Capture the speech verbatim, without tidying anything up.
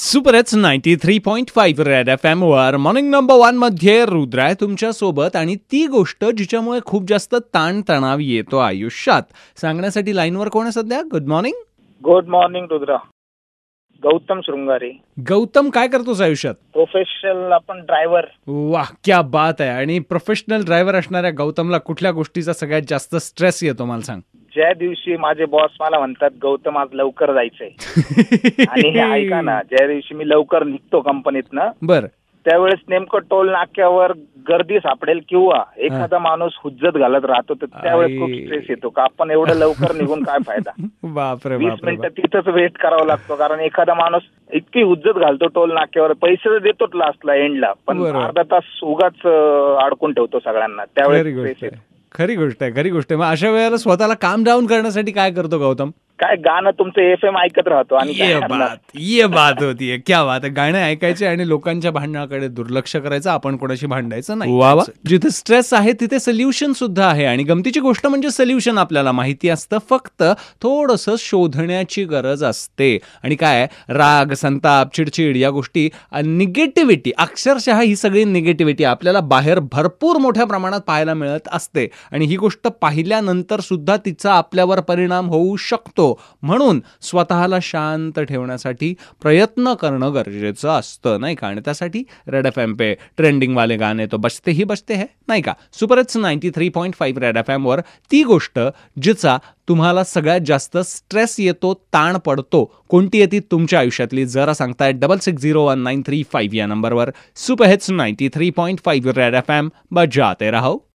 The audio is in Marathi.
Super hits ninety three point five red F M वर मॉर्निंग नंबर वन मध्ये रुद्र आहे तुमच्या सोबत. आणि ती गोष्ट जिच्यामुळे खूप जास्त ताणतणाव येतो आयुष्यात, सांगण्यासाठी लाईनवर कोण आहे सध्या? Good morning. Good morning Rudra. Gautam Shringare. Gautam, काय करतोस आयुष्यात? प्रोफेशनल आपण ड्रायव्हर. वाह, क्या बात आहे. आणि प्रोफेशनल ड्रायव्हर असणाऱ्या गौतमला कुठल्या गोष्टीचा सगळ्यात जास्त स्ट्रेस येतो मला सांग? ज्या दिवशी माझे बॉस मला म्हणतात गौतम आज लवकर जायचंय आणि हे ऐका ना, ज्या दिवशी मी लवकर निघतो कंपनीतनं, बर, त्यावेळेस नेमकं टोल नाक्यावर गर्दी सापडेल किंवा एखादा माणूस हुज्जत घालत राहतो, तर त्यावेळेस खूप स्ट्रेस येतो का आपण एवढं लवकर निघून काय फायदा. बापरे वीस बापरे. मिनिटं तिथंच वेट करावा लागतो, कारण एखादा माणूस इतकी हुज्जत घालतो टोल नाक्यावर, पैसे तर देतोच लास्टला एंडला, पण बरोबर. अर्धा तास उगाच अं, अडकून ठेवतो सगळ्यांना, खरी त्यावेळेस गोष्ट स्ट्रेस येतो. आहे, खरी गोष्ट आहे, खरी गोष्ट आहे. मग अशा वेळेला स्वतःला काम डाऊन करण्यासाठी काय करतो गौतम? काय गाणं तुमचं एफ एम ऐकत राहतो आणि काय ये करणार? बात ये बात होतीये, क्या बात आहे. गाणे ऐकायचे आणि लोकांच्या भांडणाकडे दुर्लक्ष करायचं, आपण कोणाशी भांडायचं नाही. वा वा. जिथे स्ट्रेस आहे तिथे सोल्युशन सुद्धा आहे. आणि गमतीची गोष्ट म्हणजे सोल्युशन आपल्याला माहिती असतं, फक्त थोडंसं शोधण्याची गरज असते. आणि काय, राग, संताप, चिडचिड या गोष्टी, निगेटिव्हिटी, अक्षरशः ही सगळी निगेटिव्हिटी आपल्याला बाहेर भरपूर मोठ्या प्रमाणात पाहायला मिळत असते. आणि ही गोष्ट पाहिल्यानंतर सुद्धा तिचा आपल्यावर परिणाम होऊ शकतो. म्हणून स्वतःला शांत ठेवण्यासाठी प्रयत्न करणं गरजेचं असतं, नाही का? आणि त्यासाठी रेड एफ एम पे ट्रेंडिंग वाले गाणे तो बजते ही बजते है, नाही का? Super hits ninety three point five red F M वर ती गोष्ट जिचा तुम्हाला सगळ्यात जास्त स्ट्रेस येतो, ताण पडतो, कोणती येते तुमच्या आयुष्यातली? जरा सांगताय double six zero one nine three five या नंबरवर. Super hits ninety three point five red F M, बजाते रहो.